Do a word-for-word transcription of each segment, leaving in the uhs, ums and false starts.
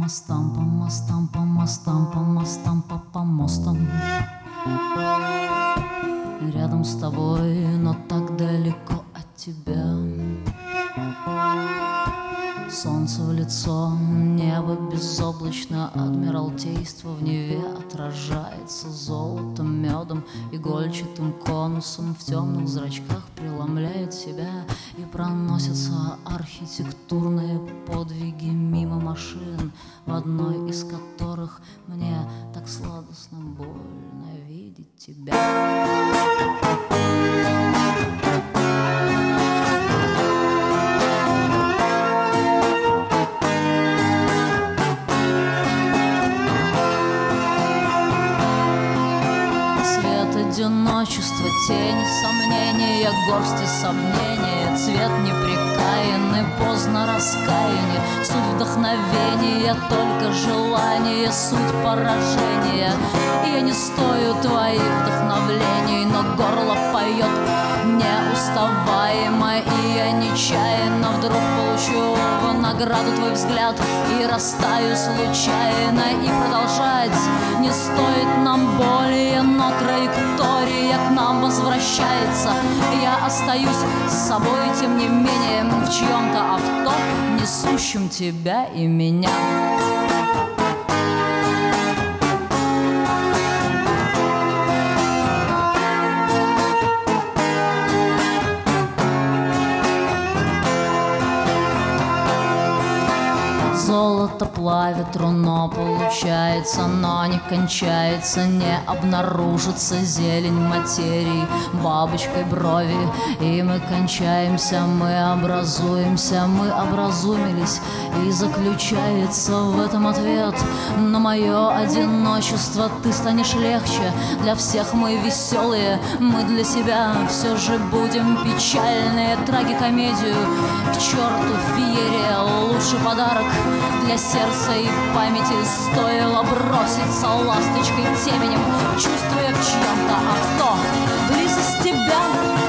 мостам, по мостам, по мостам, по мостам, по помостам. Рядом с тобой, но так далеко от тебя. Солнце в лицо, небо безоблачно, Адмиралтейство в Неве отражается золотом, медом, игольчатым конусом. В темных зрачках преломляет себя, и проносятся архитектурные подвиги мимо машин, в одной из которых мне так сладостно больно видеть тебя. Одиночество, тень, сомнения, горсти сомнения, цвет непрекаянный, поздно раскаяние, суть вдохновения, только желание, суть поражения. Я не стою твоих вдохновлений, но горло поет неуставаемо, и я нечаянно вдруг получу в награду твой взгляд и растаю случайно. И продолжать не стоит нам более, но траектория к нам возвращается. Я остаюсь с собой, тем не менее, в чьем-то авто, несущем тебя и меня. Золото плавит руно, получается, но не кончается, не обнаружится зелень материи бабочкой брови. И мы кончаемся, мы образуемся, мы образумились, и заключается в этом ответ на мое одиночество. Ты станешь легче, для всех мы веселые, мы для себя все же будем печальные. Трагикомедию к черту феерия, лучший подарок для сердца и памяти стоило броситься ласточкой теменем, чувствуя в чьем-то авто близость тебя.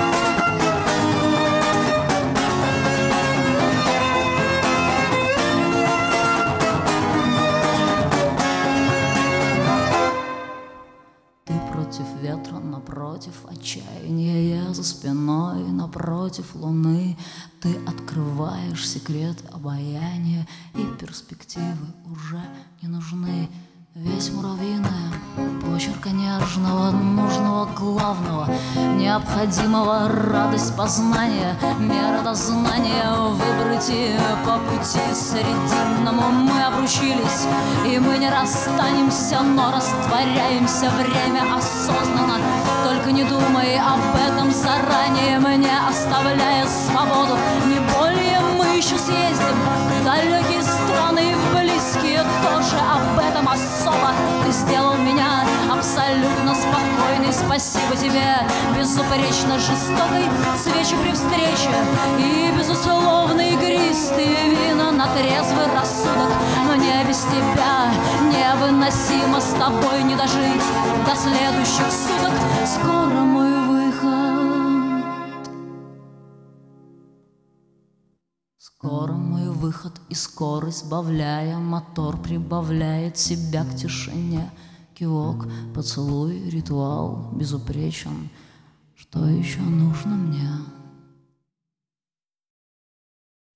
Ты против ветра, напротив отчаяния, я за спиной, напротив луны. Ты открываешь секрет обаяния, и перспективы уже не нужны. Весь муравьиная почерка нежного, нужного, главного, необходимого, радость познания, мера дознания выбрать и по пути срединному. Мы обручились, и мы не расстанемся, но растворяемся, время осознанно. Только не думай об этом заранее, мне оставляя свободу. Не более мы еще съездим в далекие страны и в близкие тоже. Об этом особо ты сделал меня абсолютно спокойной. Спасибо тебе, безупречно жестокой свечи при встрече и безусловно игристые вина на трезвый рассудок. Мне без тебя невыносимо, с тобой не дожить до следующих суток. Скоро мой выход, скоро мой выход, и скорость сбавляя, мотор прибавляет себя к тишине. Кивок, поцелуй, ритуал безупречен. Что еще нужно мне?